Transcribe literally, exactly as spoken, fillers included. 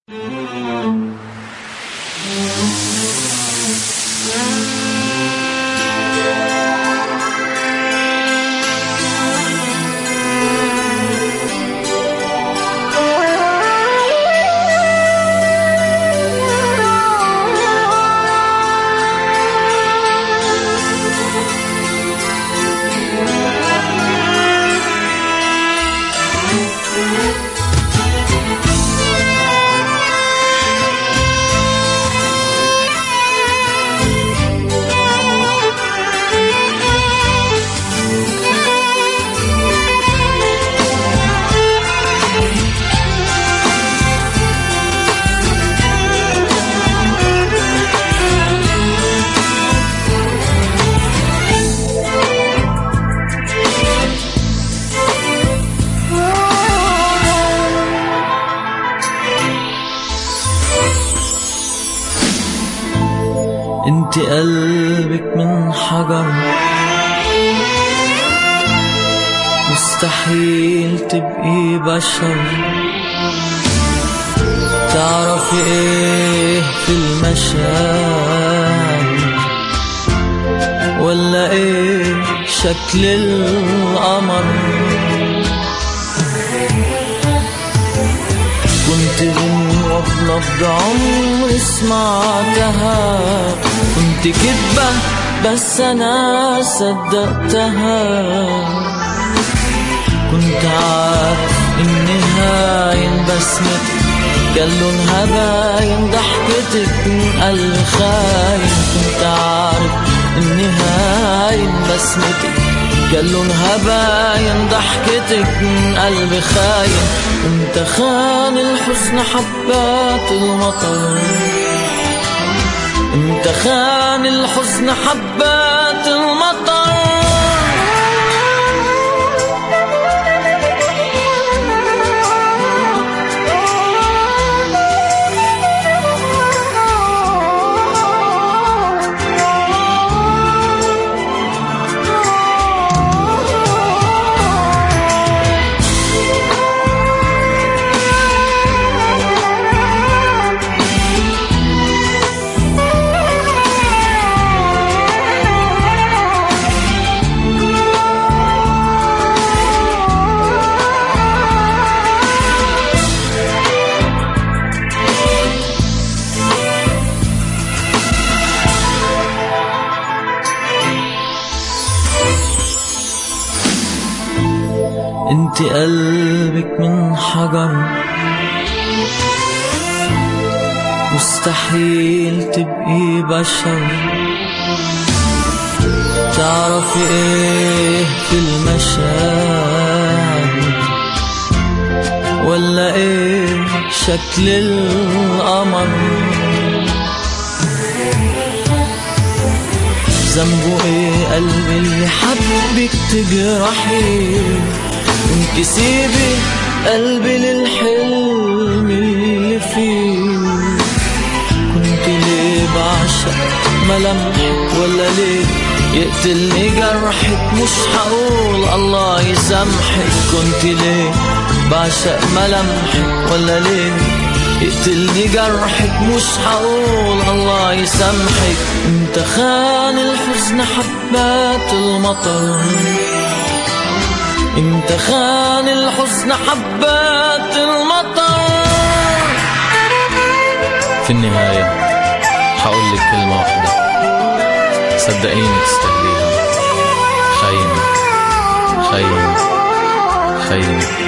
انت قلبك من حجر، مستحيل تبقي بشر. تعرفي ايه في المشاعر ولا ايه شكل القمر؟ كنت غنوة بنبض عمري سمعتها، كنت كدبة بس أنا صدقتها. كنت عارف إنها هاين بسمتك، كان لونها باين ضحكتك من قلب خاين. كنت عارف إنها هاين بسمتك، كان لونها باين ضحكتك من قلب خاين. انت خان الحزن حبات المطر، انت خان الحزن حبات المطر. انت قلبك من حجر، مستحيل تبقي بشر. تعرفي ايه في المشاعر ولا ايه شكل القمر؟ ذنبه ايه قلبي اللي حبك تجرحي، وانت سيبي قلبي للحلم اللي فيه. كنت ليه بعشق ملامحك ولا ليه يقتلني جرحك؟ مش هقول الله يسامحك. كنت ليه بعشق ملامحك ولا ليه يقتلني جرحك؟ مش هقول الله يسامحك. انت خان الحزن حبات المطر، انت خان الحزن حبات المطر. في النهاية حقولك كلمة واحدة، صدقيني تستاهليها. خاينة خاينة خاينة.